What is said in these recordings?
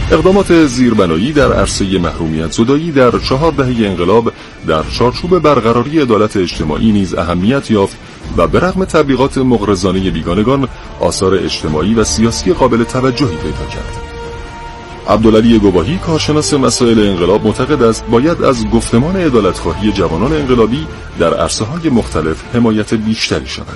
اقدامات زیربنایی در عرصه محرومیت زدایی در 4 دهه انقلاب در چارچوب برقراری عدالت اجتماعی نیز اهمیت یافت و به رغم تبلیغات مغرضانه بیگانگان آثار اجتماعی و سیاسی قابل توجهی پیدا کرد. عبدالعلی گواهی، کارشناس مسائل انقلاب، معتقد است باید از گفتمان عدالتخواهی جوانان انقلابی در عرصه‌های مختلف حمایت بیشتری شود.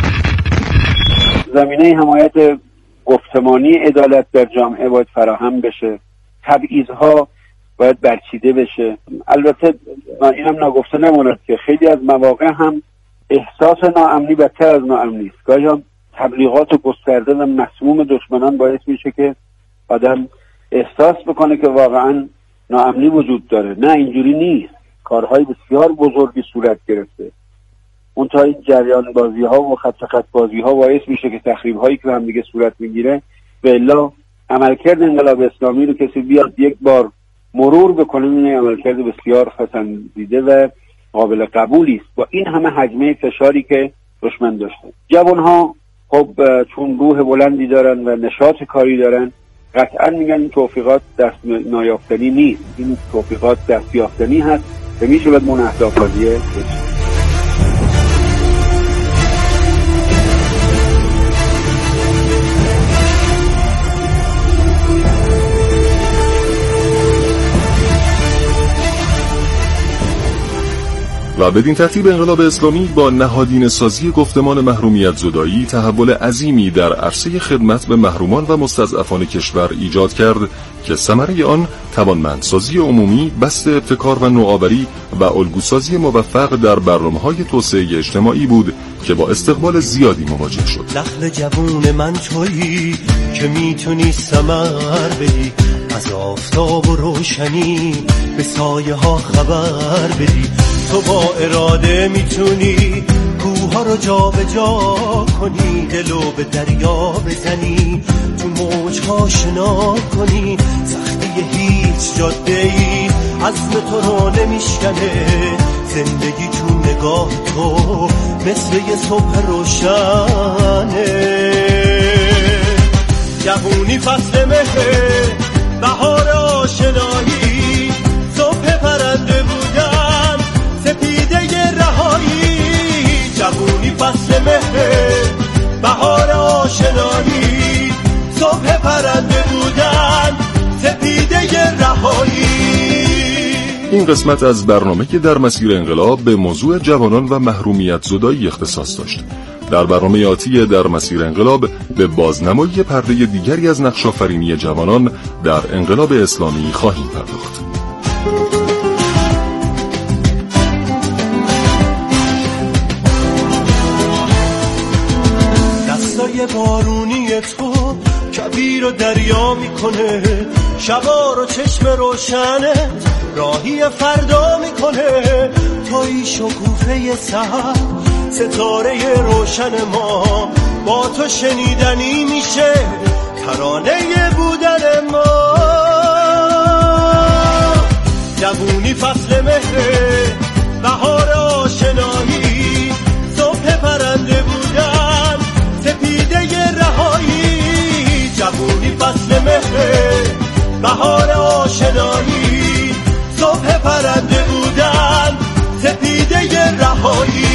زمینه حمایت گفتمانی عدالت در جامعه باید فراهم بشه، تبعیض‌ها باید برچیده بشه. البته اینم ناگفته نماند که خیلی از مواقع هم احساس ناامنی بدتر از ناامنی است. گاهی هم تبلیغات گسترده و مسموم دشمنان باعث میشه که آدم احساس بکنه که واقعا ناامنی وجود داره. نه، اینجوری نیست. کارهای بسیار بزرگی صورت گرفته. اون تا این جریان بازی ها و خط بازی ها باعث میشه که تخریب هایی که هم دیگه صورت میگیره و الا عملکرد انقلاب اسلامی رو کسی بیاد یک بار مرور بکنه، این عملکرد بسیار پسندیده و قابل قبولی است با این همه حجمه فشاری که دشمن داشته. جوان ها خب چون روح بلندی دارن و نشاط کاری دارن، قطعا میگن این توفیقات دست نایافتنی نیست، این توفیقات دست یافتنی هست و میشه باید اون اهداف قضیه بشه. و بدین ترتیب انقلاب اسلامی با نهادینه سازی گفتمان محرومیت زدایی تحول عظیمی در عرصه خدمت به محرومان و مستضعفان کشور ایجاد کرد که ثمره آن توانمندسازی عمومی، بسط ابتکار و نوآوری و الگوسازی موفق در برنامه‌های توسعه اجتماعی بود که با استقبال زیادی مواجه شد. نخل جوون من تویی که میتونی ثمر بدی، از آفتاب و روشنی به سایه ها خبر بدی. تو با اراده میتونی کوها رو جا به جا کنی، دلو به دریا بزنی، تو موجها شنا کنی. سختی هیچ جاده ای عزم تو رو نمیشکنه، زندگی تو نگاه تو مثل یه صبح روشنه. جوونی فصل مهره، بهار آشنایی، صبح پرنده بودن، سپیده رهایی. جوونی فصل مهره، بهار آشنایی، صبح پرنده بودن، سپیده رهایی. این قسمت از برنامه که در مسیر انقلاب به موضوع جوانان و محرومیت زدایی اختصاص داشت. در برنامه آتی در مسیر انقلاب به بازنمایی پرده دیگری از نقش‌آفرینی جوانان در انقلاب اسلامی خواهیم پرداخت. دستای بارونی تو کبیر و دریا میکنه، شبا رو چشم روشنه راهی فردا میکنه. توی شکوفه سحر، ستاره روشن ما، با تو شنیدنی میشه ترانه بودن ما. جوونی فصل مهره، بهار آشنایی، صبح پرنده بودن، سپیده رهایی. جوونی فصل مهره، بهار آشنایی، صبح پرنده بودن، سپیده رهایی.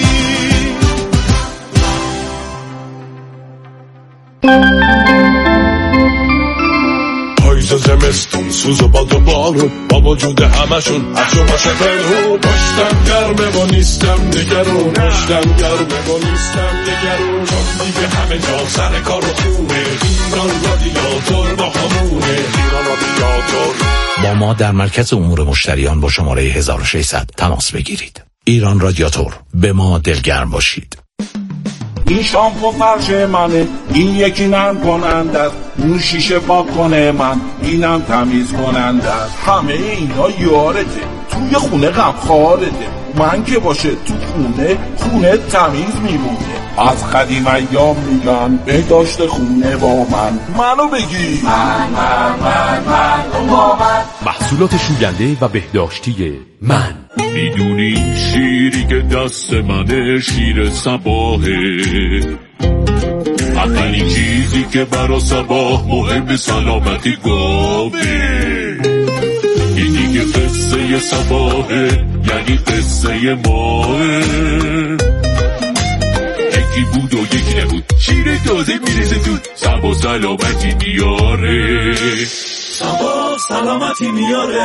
پاییز و زمستون، سوز و باد و بارون، با وجود همشون عطر و باشه پنهون. پشتم گرمه و نیستم نگرون، پشتم گرمه و نیستم نگرون. چون دیگه همه جا سر کار و خونه، ایران رادیاتور با همونه، ایران رادیاتور. با ما در مرکز امور مشتریان با شماره 1600 تماس بگیرید. ایران رادیاتور، به ما دلگرم باشید. این شامپو فرش منه، این یکی نرم کننده است، اون شیشه پاک کنه من، اینم تمیز کننده است. همه اینا یارته، توی خونه غمخوارته. من که باشه تو خونه تمیز میمونه. از قدیم ایام میگن بهداشت خونه با منو بگی من با من. محصولات شوینده و بهداشتی من. میدونی شیری که دست منه شیر صباحه، اولین چیزی که برا صباح مهم سلامتی گاوه. این دیگه قصه صباحه، یعنی قصه ماه. یکی بود و یکی نبود، شیر تازه میرسه زود، صبا سلامتی میاره، صبا سلامتی میاره.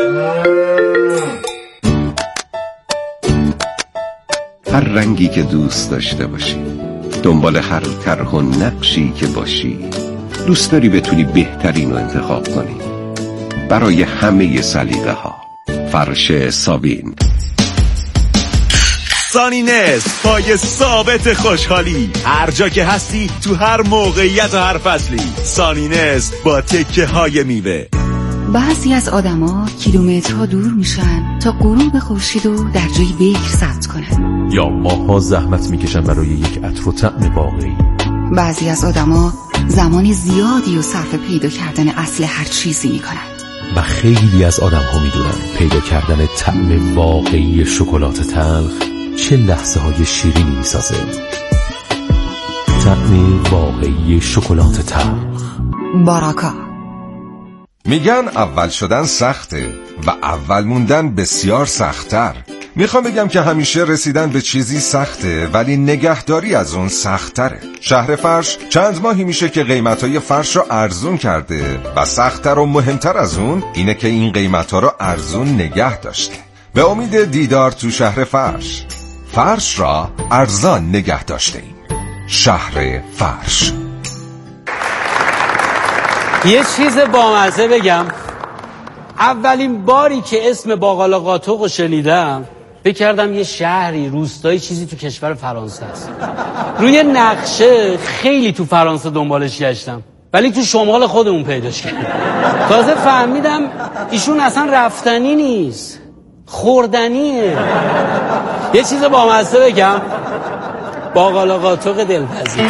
هر رنگی که دوست داشته باشی، دنبال هر طرح و نقشی که باشی، دوست داری بتونی بهترین رو انتخاب کنی برای همه سلیقه ها. فرش سابین، سانینس، پای ثابت خوشحالی، هر جا که هستی، تو هر موقعیت و هر فصلی. سانینس با تکه های میوه. بعضی از آدما کیلومترها دور میشن تا غروب خورشید رو در جای بکر ثبت کنن، یا ماها زحمت میکشن برای یک عطر و طعم واقعی. بعضی از آدما زمان زیادی و صرف پیدا کردن اصل هر چیزی میکنن و خیلی از آدم ها میدونن پیدا کردن طعم واقعی شکلات تلخ چه لحظه های شیرینی میسازه. طعم واقعی شکلات تلخ. باراکا. میگن اول شدن سخته و اول موندن بسیار سخت‌تر. میخوام بگم که همیشه رسیدن به چیزی سخته، ولی نگهداری از اون سخت‌تره. شهر فرش چند ماهی میشه که قیمتای فرش رو ارزون کرده و سخت‌تر و مهمتر از اون اینه که این قیمتا رو ارزون نگه داشته. به امید دیدار تو شهر فرش. فرش را ارزان نگه داشته ایم. شهر فرش. یه چیز بامزه بگم، اولین باری که اسم باقالا قاتق رو شنیدم فکر کردم یه شهری روستایی چیزی تو کشور فرانسه است. روی نقشه خیلی تو فرانسه دنبالش گشتم ولی تو شمال خودمون پیداش کردم. تازه فهمیدم ایشون اصلا رفتنی نیست، خوردنیه. یه چیز بامزه بگم، باقالا قاتق دلپذیر.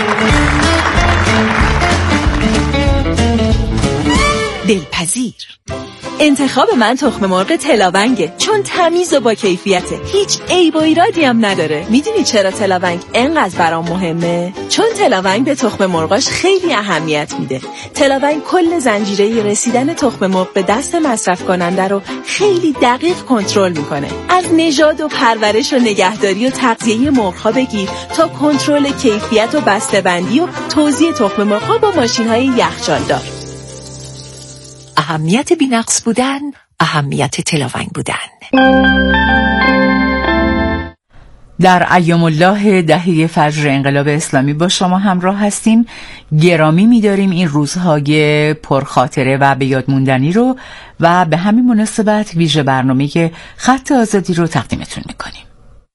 دلپذیر. انتخاب من تخم مرغ تلاونگه، چون تمیز و با کیفیته، هیچ عیب و ایرادی هم نداره. میدونی چرا تلاونگ انقدر برام مهمه؟ چون تلاونگ به تخم مرغاش خیلی اهمیت میده. تلاونگ کل زنجیره رسیدن تخم مرغ به دست مصرف کننده رو خیلی دقیق کنترل میکنه. از نژاد و پرورش و نگهداری و تغذیه مرغ‌ها بگیر تا کنترل کیفیت و بسته‌بندی و توزیع تخم مرغ‌ها با ماشین‌های یخچالدار. اهمیت بی‌نقص بودن، اهمیت تلاونگ بودن. در ایام الله دهه فجر انقلاب اسلامی با شما همراه هستیم. گرامی می‌داریم این روزهای پرخاطره و به یاد موندنی رو و به همین مناسبت ویژه برنامه خط آزادی رو تقدیمتون می‌کنیم.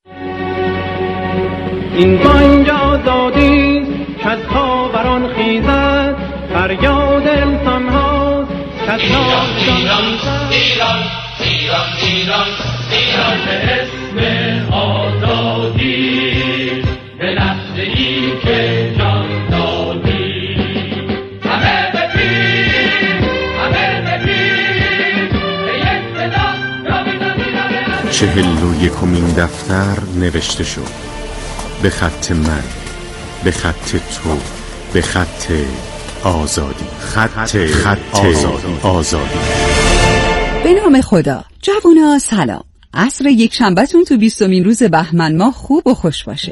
این بانگ آزادی که از خاوران خیزد، فریاد انسان‌ها ایران ایران ایران ایران ایران ایران به اسم آزادی، به لحظه ای که جان دادی. همه به پیر، همه به پیر، به یک صدا را بدانید. 41مین دفتر نوشته شد به خط من، به خط تو، به خط آزادی. خط آزادی. به نام خدا. جوونا سلام. عصر یک شنبهتون تو 20مین روز بهمن ماه خوب و خوش باشه.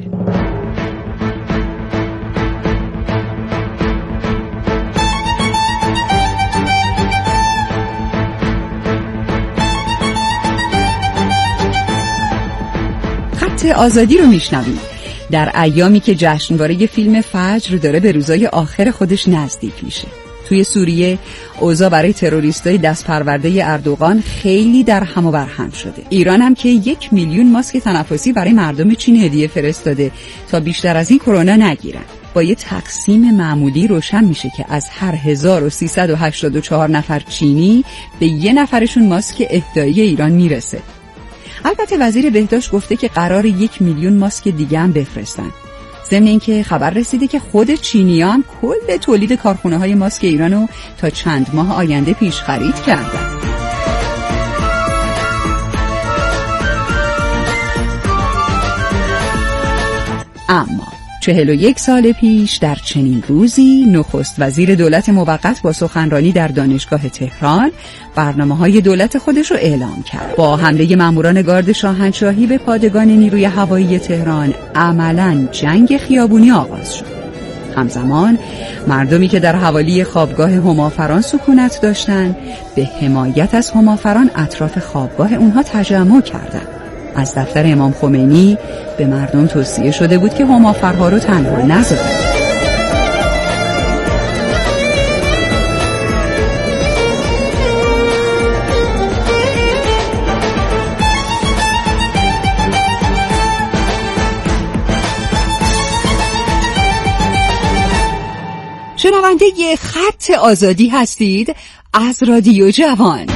خط آزادی رو میشنویم. در ایامی که جشنواره فیلم فجر داره به روزای آخر خودش نزدیک میشه. توی سوریه اوضاع برای تروریستای دست پرورده اردوغان خیلی در هم و بر هم شده. ایران هم که 1 میلیون ماسک تنفسی برای مردم چین هدیه فرستاده تا بیشتر از این کرونا نگیرن. با یه تقسیم معمولی روشن میشه که از هر 1384 نفر چینی به 1 نفرشون ماسک اهدایی ایران میرسه. البته وزیر بهداشت گفته که قرار 1 میلیون ماسک دیگه هم بفرستن. ضمن اینکه خبر رسیده که خود چینی‌ها هم کل تولید کارخونه‌های ماسک ایرانو تا چند ماه آینده پیش خرید کردن. اما 41 سال پیش در چنین روزی نخست وزیر دولت موقت با سخنرانی در دانشگاه تهران برنامه‌های دولت خودش رو اعلام کرد. با حمله ماموران گارد شاهنشاهی به پادگان نیروی هوایی تهران عملاً جنگ خیابونی آغاز شد. همزمان مردمی که در حوالی خوابگاه همافران سکونت داشتند به حمایت از همافران اطراف خوابگاه اونها تجمع کردند. از دفتر امام خمینی به مردم توصیه شده بود که همافرها رو تنها نذارند. شنونده ی خط آزادی هستید از رادیو جوان.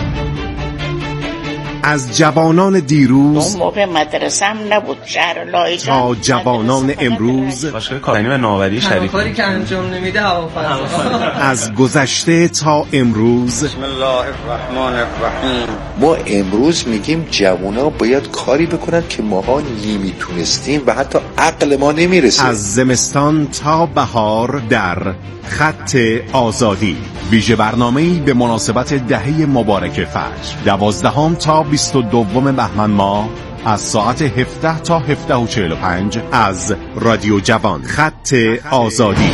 از جوانان دیروز اون موقع مدرسم نبود، شهر لاهیجان تا جوانان امروز، باشگاه کارآفرینی و نوآوری شریف کاری که انجام نمیده هوافضا. از گذشته تا امروز. بسم الله الرحمن الرحیم. ما امروز میگیم جوونا باید کاری بکنن که ماها نمیتونستیم و حتی عقل ما نمیرسه. از زمستان تا بهار در خط آزادی، ویژه برنامه‌ای به مناسبت دهه مبارک فجر، 12 تا 22 بهمن ماه از ساعت 17 تا 17:45 از رادیو جوان. خط آزادی.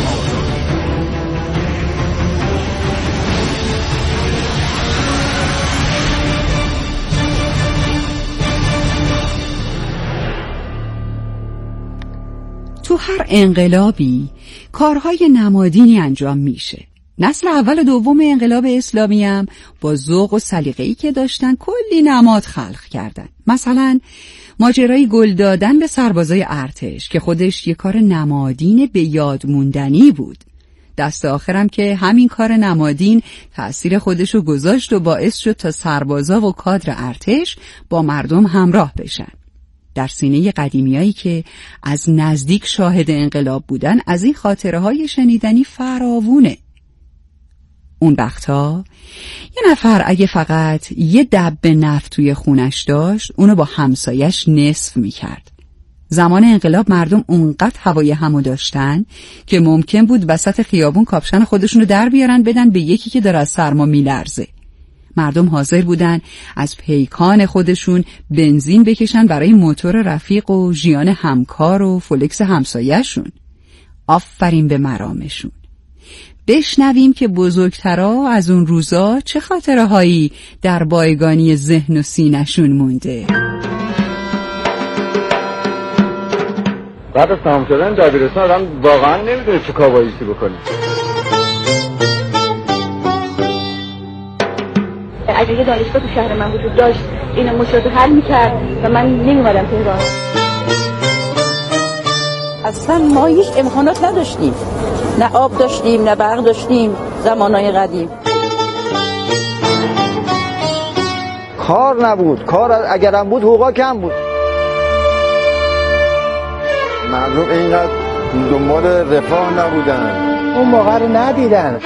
تو هر انقلابی کارهای نمادینی انجام میشه. نسل اول و دوم انقلاب اسلامی هم با ذوق و سلیقه‌ای که داشتن کلی نماد خلق کردن. مثلا ماجرای گل دادن به سربازای ارتش که خودش یه کار نمادین به یاد موندنی بود. دست آخرم که همین کار نمادین تأثیر خودشو گذاشت و باعث شد تا سربازا و کادر ارتش با مردم همراه بشن. در سینه قدیمیایی که از نزدیک شاهد انقلاب بودن از این خاطره‌های شنیدنی فراوونه. اون وقتا یه نفر اگه فقط یه دبه نفت توی خونش داشت اونو با همسایش نصف میکرد. زمان انقلاب مردم اونقدر هوای همو داشتن که ممکن بود وسط خیابون کاپشن خودشونو در بیارن بدن به یکی که داره از سرما میلرزه. مردم حاضر بودن از پیکان خودشون بنزین بکشن برای موتور رفیق و ژیان همکار و فولکس همسایه‌شون. آفرین به مرامشون. بشنویم که بزرگترا از اون روزا چه خاطره هایی در بایگانی ذهن و سینه‌شون مونده. بعد از تمام شدن دبیرستان آدم واقعا نمیدونه چه کاوایسی بکنه. اگه یه دانشگاه تو شهر من وجود داشت اینو مشکلات حل میکرد و من نمیمادم تهران. اصلا ما هیچ امکانات نداشتیم، نه آب داشتیم نه برق داشتیم زمانهای قدیم. کار نبود، کار اگرم بود حقوقا کم بود. مردم اینقدر دنبال رفاه نبودن، اون موقع رو ندیدن.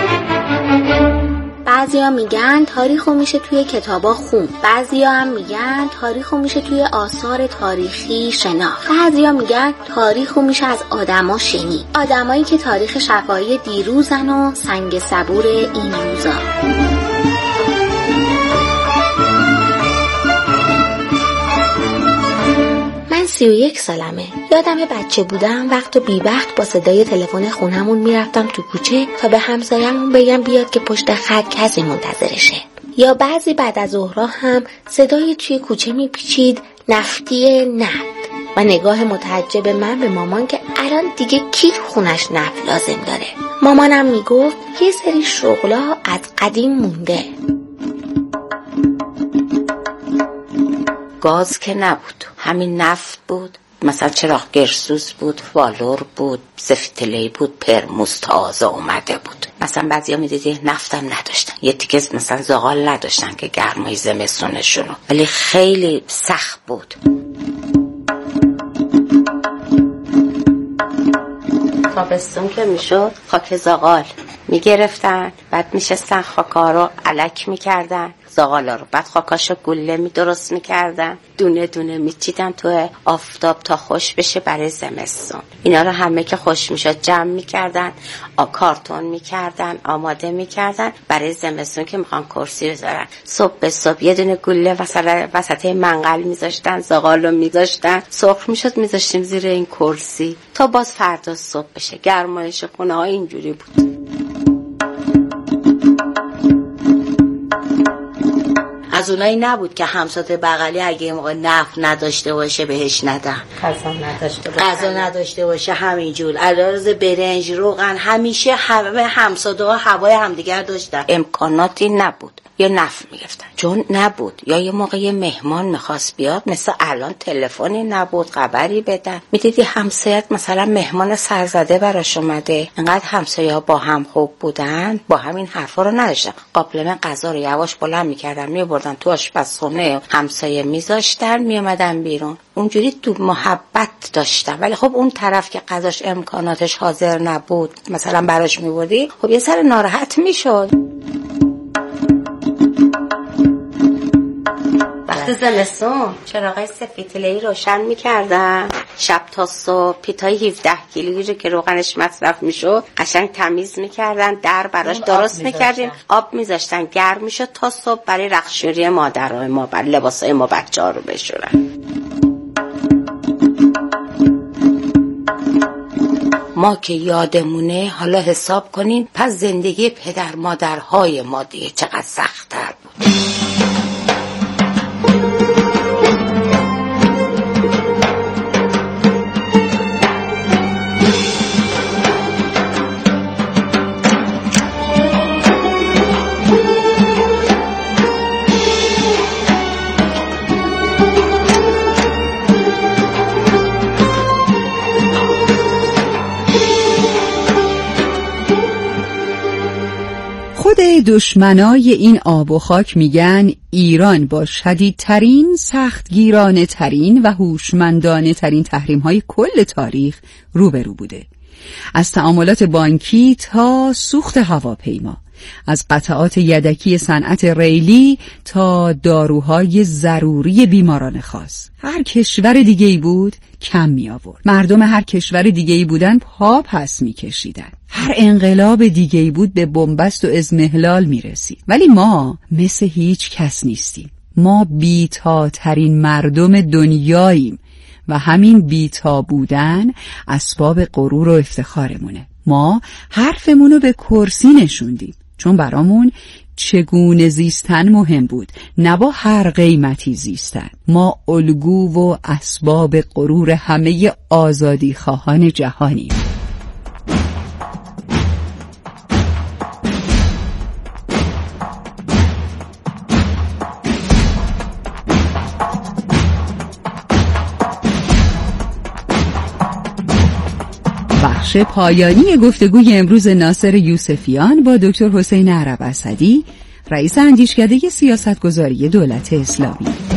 بعضیا میگن تاریخو میشه توی کتابا خون، بعضیا هم میگن تاریخو میشه توی آثار تاریخی شناخت، بعضیا میگن تاریخو میشه از آدما شنید، آدمایی که تاریخ شفاهی دیروزن و سنگ صبور این روزا. من 31 سالمه. یادم بچه بودم وقت و بی‌وقت با صدای تلفن خونمون میرفتم تو کوچه تا به همسایه‌مون بگم بیاد که پشت خط کسی منتظرشه. یا بعضی بعد از ظهرها هم صدای توی کوچه میپیچید نفتی نفت و نگاه متعجب من به مامان که الان دیگه کی تو خونش نفت لازم داره. مامانم میگفت یه سری شغلا از قدیم مونده. گاز که نبود، همین نفت بود. مثلا چراغ گرسوز بود، والور بود، سفتلی بود، پرموز تازه اومده بود. مثلا بعضیا میدیدی نفتم نداشتن، یه تیکه مثلا زغال نداشتن که گرمای زمستونشونو، ولی خیلی سخت بود. تابستون که میشد خاک زغال میگرفتن، بعد میشستن خاکا رو الک میکردن، زغالا رو، بعد خاکاشو گله درست میکردن، دونه دونه میچیدن تو آفتاب تا خوش بشه برای زمستون. اینا رو همه که خوش میشد جمع میکردن، کارتون میکردن، آماده میکردن برای زمستون که میخوان کرسی بذارن. صبح به صبح یه دونه گله وسط منقل میذاشتن، زغالو میذاشتن، سرخ میشد میذاشتیم زیر این کرسی تا باز فردا صبح بشه. گرمایش خونه ها اینجوری بود. از اونایی نبود که همسایه بغلی اگه یه موقع نفت نداشته باشه بهش ندن، غذا نداشته باشه همینجور، علاوه برنج، روغن، همیشه همه همسایه ها هوای همدیگر داشتن. امکاناتی نبود، یا نفت میگفتن چون نبود، یا یه موقع یه مهمان میخواست بیاد، مثل الان تلفنی نبود خبری بدن. میدیدی همسایت مثلا مهمان سرزده براش اومده، انقدر همسایه ها با هم خوب بودن، با همین حرفا رو نداشتن. قابلمه غذا رو یواش بلند میکردن میبردن تو آشپزخونه، همسایه میذاشتن میومدن بیرون، اونجوری تو محبت داشتن. ولی خب اون طرف که غذاش امکاناتش حاضر نبود مثلا براش میبردی، خب یه سر ناراحت میشد. وقت زمستون چراغای سفیدتله‌ای روشن میکردن، شب تا صبح پیتای 17 کیلویی که روغنش مصرف میشد قشنگ تمیز میکردن، در براش درست میکردیم، آب میذاشتن گرم میشد تا صبح برای رختشویی مادرای ما، برای لباسای ما بچه‌ها رو بشورن. ما که یادمونه، حالا حساب کنین پس زندگی پدر مادرهای ما دیگه چقدر سخت‌تر بود. دشمنای این آب و خاک میگن ایران با شدیدترین، سختگیرانه ترین و هوشمندانه ترین تحریم های کل تاریخ روبرو بوده. از تعاملات بانکی تا سوخت هواپیما، از قطعات یدکی صنعت ریلی تا داروهای ضروری بیماران خاص. هر کشور دیگه‌ای بود کم می آورد. مردم هر کشور دیگه‌ای بودن پا پس می کشیدن. هر انقلاب دیگه‌ای بود به بنبست و اضمحلال می رسید. ولی ما مثل هیچ کس نیستیم. ما بی‌تاترین مردم دنیاییم و همین بی‌تا بودن اسباب غرور و افتخارمونه. ما حرفمونو به کرسی نشوندیم، چون برامون چگونه زیستن مهم بود، نه با هر قیمتی زیستن. ما الگو و اسباب غرور همه آزادی خواهان جهانیم. بخش پایانی گفتگوی امروز ناصر یوسفیان با دکتر حسین عرب اسدی، رئیس اندیشکده سیاستگذاری دولت اسلامی.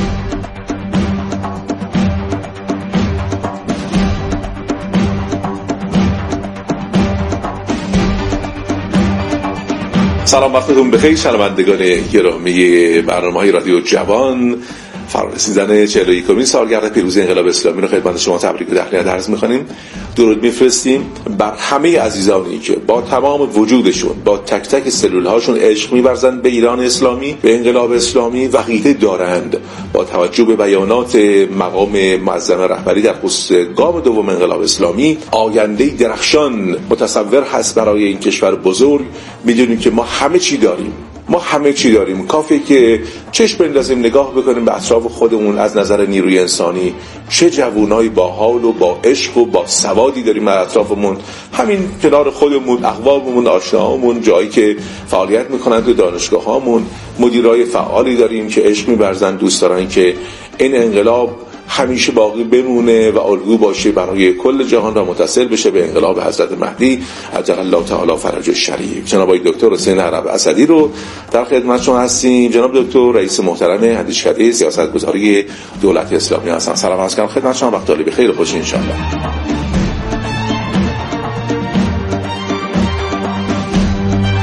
سلام، وقتتون بخیر شنوندگان گرامی برنامه‌های رادیو جوان. فرارسیدن 41مین سالگرد پیروزی انقلاب اسلامی رو خدمت شما تبریک و تهنیت عرض می‌کنیم. درود می‌فرستیم بر همه عزیزانی که با تمام وجودشون، با تک تک سلول‌هاشون عشق می‌ورزند به ایران اسلامی، به انقلاب اسلامی و عقیده دارند با توجه به بیانات مقام معظم رهبری در خصوص گام دوم انقلاب اسلامی آینده درخشان متصور هست برای این کشور بزرگ. می‌دونیم که ما همه چی داریم، کافیه که چشم بندازیم نگاه بکنیم به اطراف خودمون. از نظر نیروی انسانی چه جوانای با حال و با عشق و با سوادی داریم در اطرافمون، همین کنار خودمون، اقواممون، آشناهامون، جایی که فعالیت میکنن تو دانشگاهامون، مدیرای فعالی داریم که عشق می‌ورزن، دوست دارن که این انقلاب همیشه باقی بمونه و الگو باشه برای کل جهان و متصل بشه به انقلاب حضرت مهدی عجل الله تعالی فرجه الشریف. جناب آقای دکتر حسین عرب اسدی رو در خدمت شما هستیم. جناب دکتر رئیس محترم اندیشکده سیاستگذاری دولت اسلامی هستن. سلام عرض می‌کنم خدمت شما، وقت عالی بخیر و خوش ان شاء الله.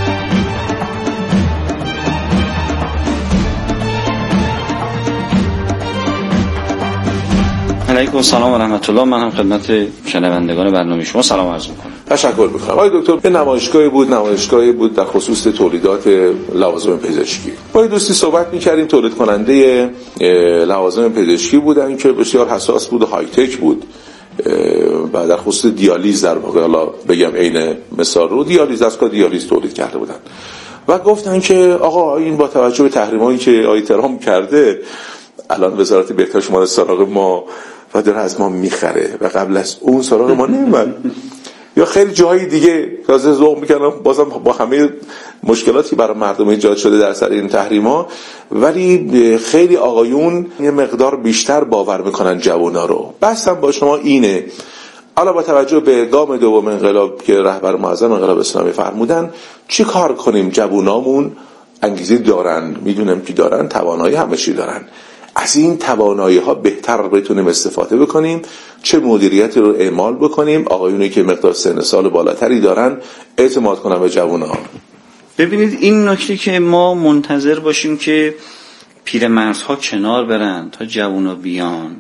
علیکم سلام و رحمت الله. من هم خدمت شنوندگان برنامه شما سلام عرض می‌کنم. تشکر می‌کنم. آقای دکتر، یه نمایشگاهی بود در خصوص تولیدات لوازم پزشکی. با دوستی صحبت می‌کردیم، تولید کننده لوازم پزشکی بودن که بسیار حساس بود و های تک بود و در خصوص دیالیز، در واقع حالا بگم عین مثال رو دیالیز، از کار دیالیز تولید کرده بودن و گفتن که آقا این با توجه به تحریمایی که آقای ترامپ کرده الان وزارت بهداشت شما سراغ ما و داره از ما میخره و قبل از اون سراغ ما نمیاد یا خیلی جایی دیگه تازه ذوق میکنم، بازم با همه مشکلاتی برای مردم ایجاد شده در سر این تحریما، ولی خیلی آقایون یه مقدار بیشتر باور میکنن جوانا رو. بحثم با شما اینه، حالا با توجه به گام دوم انقلاب که رهبر معظم انقلاب اسلامی فرمودن چی کار کنیم؟ جوانامون انگیزه دارن، میدونم که دارن، توانایی همه چی دارن، از این توانایی ها بهتر بتونیم استفاده بکنیم، چه مدیریتی رو اعمال بکنیم، آقایونی که مقدار سن سال بالاتری دارن اعتماد کنن به جوانها. ببینید این نکته که ما منتظر باشیم که پیرمردها کنار برن تا جوانا بیان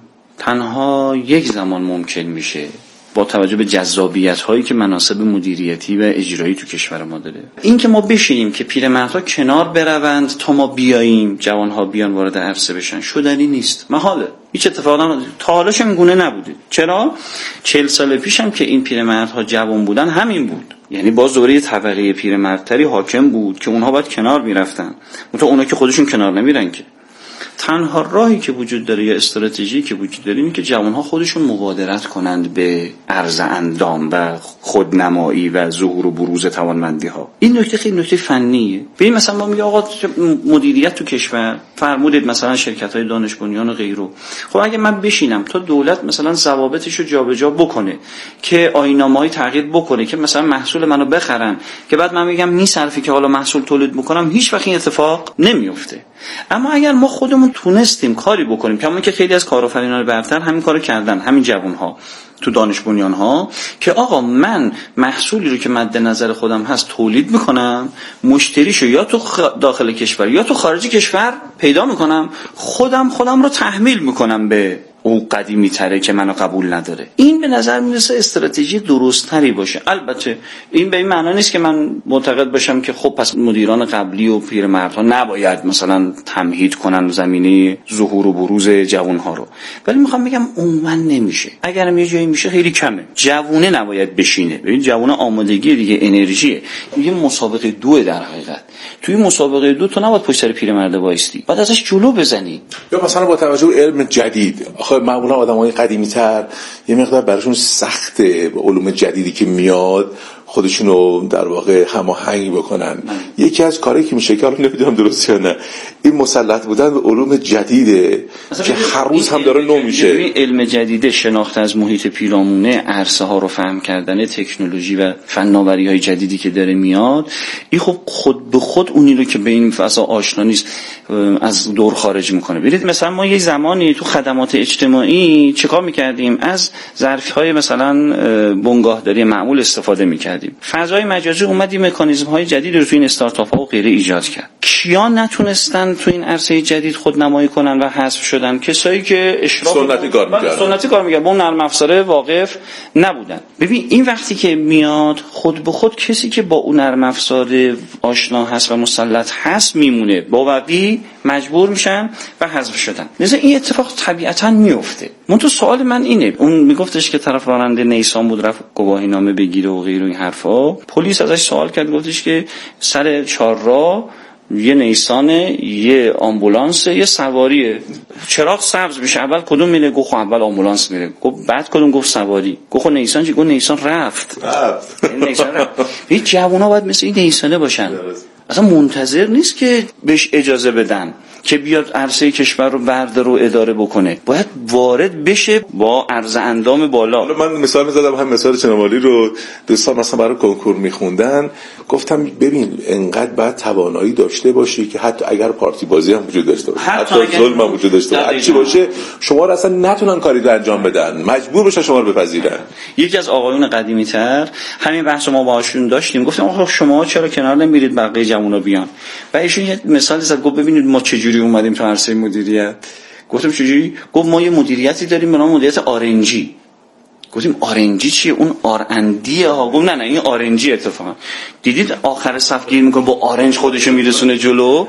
تنها یک زمان ممکن میشه با توجه به جذابیت هایی که مناصب مدیریتی و اجرایی تو کشور ما داره. این که ما بشینیم که پیرمردها کنار بروند تا ما بیاییم جوانها بیان وارد عرصه بشن شدنی نیست، محاله. هیچ اتفاقی تا حالاش این گونه نبوده. چرا 40 سال پیش هم که این پیرمردها جوان بودن همین بود، یعنی باز دوره طبقه پیرمردتری حاکم بود که اونها باید کنار میرفتن، منتها اونا که خودشون کنار نمیرن که. تنها راهی که وجود داره یا استراتژی که وجود داره اینه که جوانها خودشون مبادرت کنند به عرض اندام و خودنمایی و ظهور و بروز توانمندی ها. این نکته خیلی نکته فنیه. ببین مثلا ما میگه آقا مدیریت تو کشور فرمودید مثلا شرکت های دانش بنیان و غیره، خب اگه من بشینم تا دولت مثلا ضوابطش رو جابجا بکنه که آیین‌نامه‌ای تغییر بکنه که مثلا محصول منو بخرن که بعد من میگم میصرفی که حالا محصول تولید میکنم، هیچ وقت این اتفاق نمیفته. اما اگر ما خودمون تونستیم کاری بکنیم که همون که خیلی از کارآفرینان برتر همین کارو کردن، همین جوان‌ها تو دانش بنیان‌ها، که آقا من محصولی رو که مد نظر خودم هست تولید میکنم، مشتریشو یا تو داخل کشور یا تو خارج کشور پیدا میکنم، خودم رو تحمیل میکنم به اون قدیمی تره که منو قبول نداره. این به نظر میرسه استراتژی درست تری باشه. البته این به این معنی نیست که من معتقد باشم که خب پس مدیران قبلی و پیرمردها نباید مثلا تمهید کنن زمینه ظهور و بروز جوانها رو، ولی میخوام بگم عموما نمیشه. اگرم یه جایی میشه خیلی کمه. جوونه نباید بشینه. ببین جوونه آمادگی دیگه، انرژیه. یه مسابقه دوه در حقیقت. توی مسابقه دو تو نباید پشت سر پیرمرد وایستی، بعد ازش جلو بزنی. یا مثلا با توجه به علم جدید، معمولا آدمای قدیمی‌تر یه مقدار براشون سخته به علوم جدیدی که میاد خودشونو در واقع هماهنگ بکنن. یکی از کارهایی که میشه که حالا نمیدونم درست یا نه، این مسلط بودن به علوم جدیده که هر روز هم داره نو میشه. این علم جدیده، شناخت از محیط پیرامونه، عرصه ها رو فهم کردن، تکنولوژی و فناوری‌های جدیدی که داره میاد، این خب خود به خود اونی رو که به این فضا آشنا نیست از دور خارج میکنه. ببینید مثلا ما یه زمانی تو خدمات اجتماعی چیکار میکردیم؟ از ظرف‌های مثلا بنگاهداری معمول استفاده میکردیم. فضای مجازی اومد این مکانیزم‌های جدیدی رو تو این استارتاپ‌ها و غیره ایجاد کرد. کیا نتونستن تو این عرصه جدید خودنمایی کنن و حذف شدن؟ کسایی که اشراف سنتی کار می‌کردن، با اون نرم افزاره واقف نبودن. ببین این وقتی که میاد خود به خود کسی که با اون نرم افزار آشنا هست و مسلط هست میمونه، باوقی مجبور میشن و حذف شدن. لذا این اتفاق طبیعتاً میفته. تو سوال من اینه، اون میگفتش که طرف راننده نیسان بود رفت گواهی نامه بگیره و غیره این حرفا، پلیس ازش سوال کرد، گفتش که سر چهارراه یه نیسانه، یه آمبولانس، یه سواریه، چراغ سبز میشه، اول کدوم میره؟ گفت اول آمبولانس میره. گفت بعد کدوم؟ گفت سواری. گفت نیسان چی؟ گفت نیسان رفت. نیسان رفت. این جوونا باید مثل این نیسانه باشن، اصلا منتظر نیست که بهش اجازه بدن که بیاد عرصه کشور رو برداره و اداره بکنه، باید وارد بشه با عرض اندام بالا. من مثال می‌زدم، هم مثال چنوالی رو دوستان مثلا برای کنکور می‌خوندن، گفتم ببین انقدر باید توانایی داشته باشی که حتی اگر پارتی بازی هم وجود داشته باشه، حتی ظلم هم وجود داشته باشه، هر چی باشه، شما رو اصلا نتونن کاری رو انجام بدن، مجبور بشن شما رو بپذیرن. یکی از آقایون قدیمی‌تر همین بحث ما باهاشون داشتیم، گفتم آخه شما چرا کنار نمیرید بقیه جوونا بیان؟ و ایشون یه مثال زد، گفت ببینید ما چجوری اومدیم تو عرصه مدیریت. گفتم چجوری؟ گفت ما یه مدیریتی داریم به نام مدیریت آرنجی. گفتیم آرنجی چیه؟ اون آرندیه ها. گفت نه این آرنجی. اتفاقا دیدید آخر صف گیر میکنه با آرنج خودشو میرسونه جلو.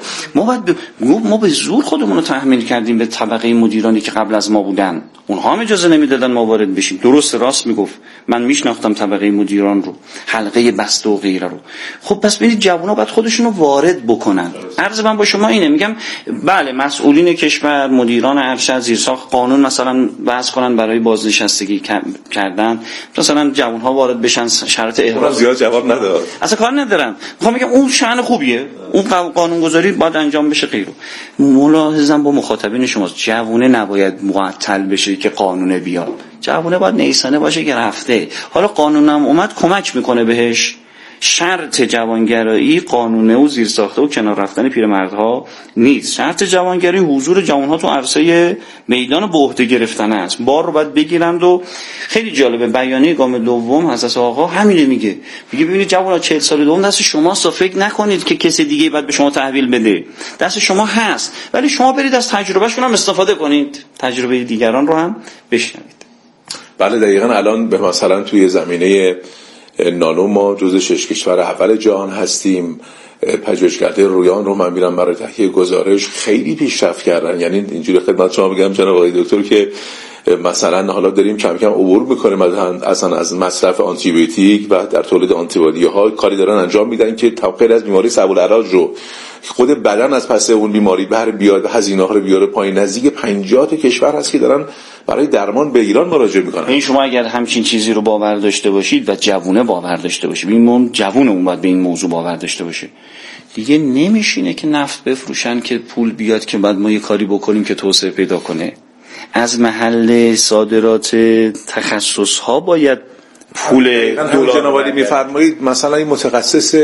ما به زور خودمون رو تحمیل کردیم به طبقه مدیرانی که قبل از ما بودن، اونها هم اجازه نمیدادن ما وارد بشیم. درست راست میگفت، من میشناختم طبقه مدیران رو، حلقه بسته و غیره رو. خب پس برید جوونا باید خودشون رو وارد بکنن. عرض من با شما اینه، میگم بله مسئولین کشور، مدیران ارشد، زیرساخت قانون مثلا وضع کنن برای بازنشستگی کردن، مثلا جوانها وارد بشن، شرط احراز زیاد جواب نداد، اصلا کار ندارم. میخوام بگم اون شأن خوبیه، اون قانونگذاری باید انجام بشه غیره. ملاحظه‌ام با مخاطبین شماست، جوونه نباید معطل بشه که قانون بیاد. جوونه باید نیسانه باشه که رفته، حالا قانونم اومد کمک میکنه بهش. شرط جوانگرایی قانونه و زیرساخته و کنار رفتن پیرمردها نیست. شرط جوانگرایی حضور جوانها تو عرصه میدان به عهده گرفتن است. بار رو باید بگیرند. و خیلی جالبه بیانیه گام دوم حضرت آقا همینه میگه ببینید جوانا 40 سال دوم دست شماست، فکر نکنید که کسی دیگه بعد به شما تحویل بده، دست شما هست، ولی شما برید از تجربهشون هم استفاده کنید، تجربه دیگران رو هم بشنوید. بله دقیقاً. الان به مثلا توی زمینه نانو ما جزو 6 کشور اول جهان هستیم. پژوهشگرده رویان رو من میرم برای تهیه گزارش خیلی پیشرفت کردن. یعنی اینجوری خدمت شما بگم جناب آقای دکتر که مثلا حالا داریم کم کم عبور میکنیم اصلا از مصرف آنتی بیوتیک و در تولید آنتی بادی ها کاری دارن انجام میدن که غیر از بیماری سبول علاج رو خود بدن از پس اون بیماری بر بیاد و هزینه ها رو بیاره پایین. نزدیک 50 کشور هست که دارن برای درمان به ایران مراجعه میکنن. این شما اگر همچین چیزی رو باور داشته باشید و جوونه باور داشته باشید، این جوونه اون باید به این موضوع باور داشته باشه، دیگه نمیشینه که نفت بفروشن که پول بیاد که بعد ما یه کاری بکنیم که توسعه پیدا کنه. از محل صادرات تخصص ها باید پول دولار. جناب عالی میفرمایید مثلا این متخصص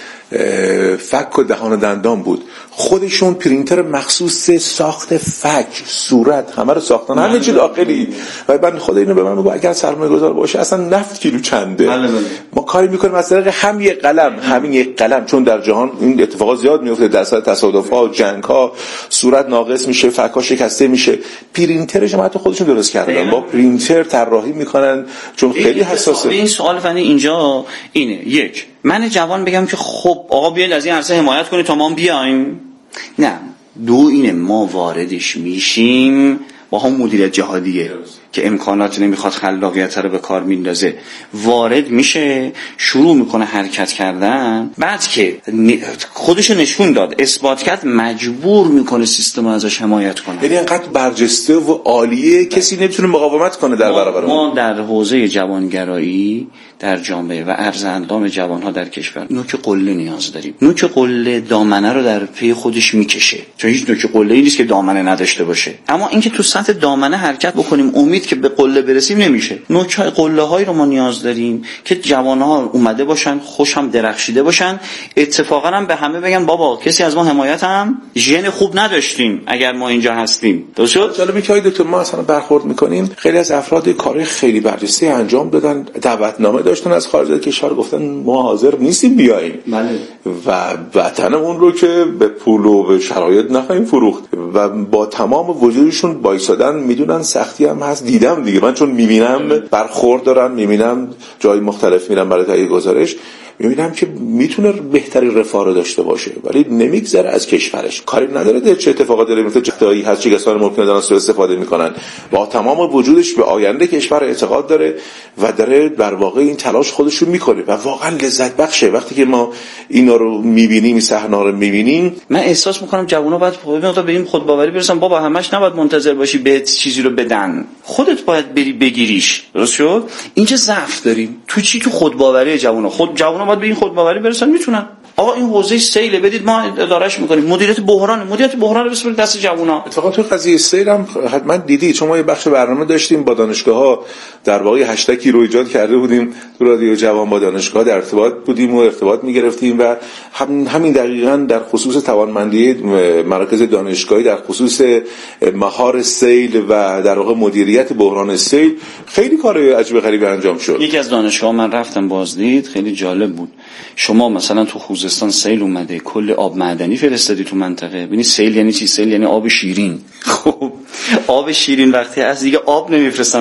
فک و دهان و دندان بود، خودشون پرینتر مخصوص ساخت فک، صورت همه رو ساختن، همه چی داخلی. و بعد خود اینو به من بگو اگر سرمایه‌گذار باشه اصلا نفت کیلو چنده؟ ما کاری میکنیم از طریق همین یک قلم، چون در جهان این اتفاقات زیاد میفته، در اثر تصادف‌ها، جنگ‌ها، صورت ناقص میشه، فک‌ها شکسته میشه. پرینترش هم حتی خودشون درست کردن، با پرینتر طراحی میکنن چون خیلی حساسه. این سوال فنی اینجا اینه، یک من جوان بگم که خب آقا بیاید از این عرصه حمایت کنید تا ما بیایم؟ نه. دو اینه ما واردش میشیم با هم مدیریت جهادیه که امکانات نمیخواد، خلاقیت رو به کار میندازه، وارد میشه، شروع میکنه حرکت کردن، بعد که خودشو نشون داد، اثبات کرد، مجبور میکنه سیستم ازش حمایت کنه. یعنی انقدر برجسته و عالیه کسی نمیتونه مقاومت کنه در برابر ما در حوزه جوانگرایی در جامعه و ارز اندام جوانها در کشور نوک قله نیاز داریم. نوک قله دامنه رو در پی خودش میکشه، چون هیچ نوک قله‌ای نیست که دامنه نداشته باشه، اما اینکه تو سطح دامنه حرکت بکنیم امید که به قله برسیم نمیشه. نوک‌های قله‌هایی رو ما نیاز داریم که جوان‌ها اومده باشن، خوش هم درخشیده باشن، اتفاقا هم به همه بگن بابا کسی از ما حمایت هم ژن خوب نداشتیم اگر ما اینجا هستیم. درست شد؟ جالبه که دکتر ما اصلا برخورد می‌کنیم خیلی از افراد کار خیلی برجسته انجام دادن، دعوتنامه داشتن از خارج از کشور، گفتن ما حاضر نیستیم بیاییم. بله. و وطن اون رو که به پول و به شرایط نخواهیم فروخت و با تمام وجودشون وایسادن. میدونن سختی هم هست، دیدم دیگه، من چون میبینم برخورد دارن، میبینم جای مختلف میرم برای تهیه گزارش، میبینم که میتونه بهتری رفاه رو داشته باشه ولی نمیگذره از کشورش، کاری نداره چه اتفاقاتی داره میفته، جایی هست چه کسانی ممکنه دارن سوء استفاده میکنن. با تمام وجودش به آینده کشور اعتقاد داره و داره در واقع این تلاش خودش رو میکنه و واقعا لذت بخشه وقتی که ما اینا رو میبینیم، این صحنه رو میبینیم. من احساس میکنم جوونا باید بریم خودباوری برسن، بابا همش نباید منتظر باشی بهت چیزی رو بدن، خودت باید بری بگیریش. درست شد؟ اینجا ضعف داریم تو چی؟ تو خودباوری جوونا. جوونا باید به این خودباوری برسن میتونن. آقا این حوزه سیل بدید ما ادارهش میکنیم، مدیریت بحران رو بسپرید دست جوونا. اتفاقا تو قضیه سیل هم حتما دیدی، چون ما یه بخش برنامه داشتیم با دانشگاه‌ها، در واقع هشتگی رو ایجاد کرده بودیم تو رادیو جوان، با دانشگاه در ارتباط بودیم و ارتباط میگرفتیم و همین دقیقاً در خصوص توانمندی مراکز دانشگاهی در خصوص مهار سیل و در واقع مدیریت بحران سیل خیلی کار عجیب غریبی انجام شد. یکی از دانشگاه من رفتم بازدید، خیلی جالب بود. شما مثلا تو خوزستان سیل اومده، کل آب معدنی فرستادی تو منطقه. ببینید سیل یعنی چی؟ سیل یعنی آب شیرین. خب آب شیرین وقتی از دیگه آب نمیفرستن